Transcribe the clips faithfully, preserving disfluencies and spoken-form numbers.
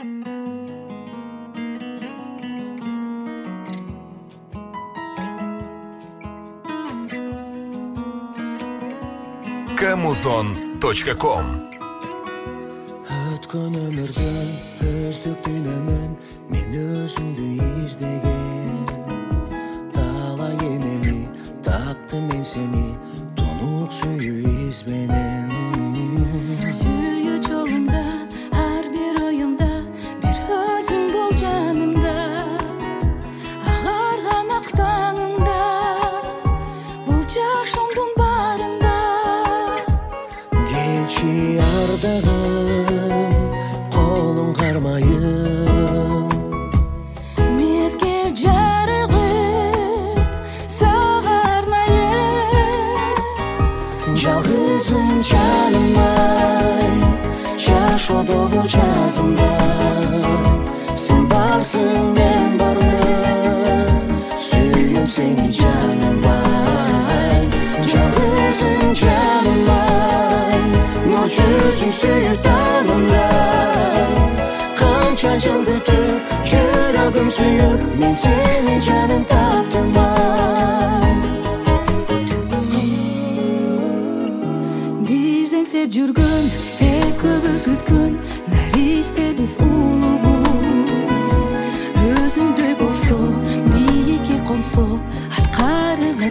камузон точка ком. Өткөн өмүрдөн өздүктүнөмүн мен өзүңдү издеген. Талай эмеми таптым мен сени тонук сүйүү из менен. Сүйүү жолунда ар бир оюмда бир өзүң бол жанымда. Агарган ак таңымда бул жашымдын барында. Келчи ардагым колуң кармайым. Мезгил жарыгым сага арнайым. Жалгызым жанымай жашоодогу жазымда. Сен барсың мен бармын, сүйүм сени жанымай. Жалгызым жанымай нур жүзүң сүйүп танымдай. Канча жыл күтүп жүрөгүм сүйүп мен сени жаным таптымай. Биз эңсеп жүргөн экөөбүз күткөн наристе биз улубуз. Өзүңдөй болсо бийикке консо аткарыла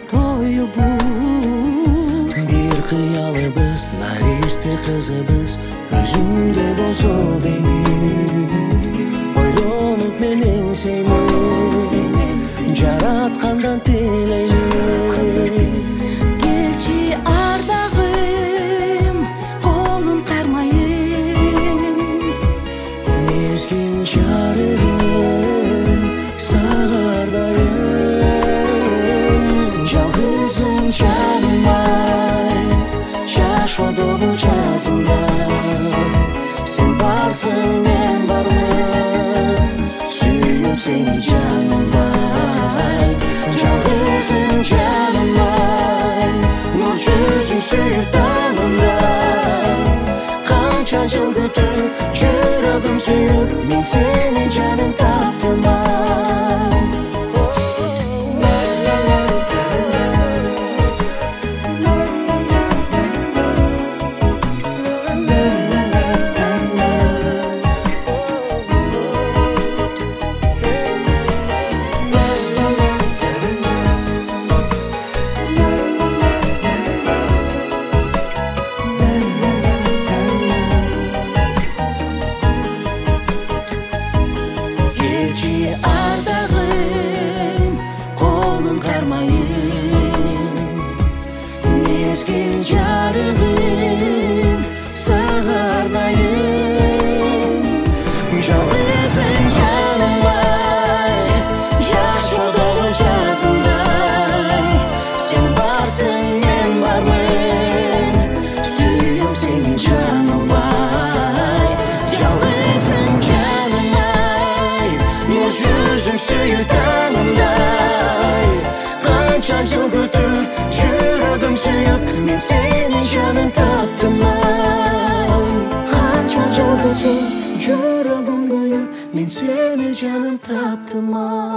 тоюбуз. Бир кыялыбыз наристе кызыбыз өзүңдөй болсо деймин. Ойлонуп мен эңсеймин, жараткандан тилеймин. Келчи ардагым колун кармайым. Мезгил жарыгым сага ардайым. Жалгызым жанымай жашоодогу жазымда. Сен барсың мен бармын, сүйүм сени жанымдай. Жалгызым жанымай нур жүзүң сүйүп танымдай. Канча жыл күтүп жүрөгүм сүйүп мен сени жаным таптымай. Келчи ардагым колун кармайым. Мезгил жарыгым сага ардайым. Жалгызым жанымай жашоодогу жазымдай. Сен барсың мен бармын, сүйүм сени жанымай. Жалгызым жанымай нур жүзүң сүйүп танымдай. Канча жыл күтүп жүрөгүм сүйүп мен сени жаным таптымай. Канча жыл күтүп жүрөгүм күйүп мен сени жаным таптымай.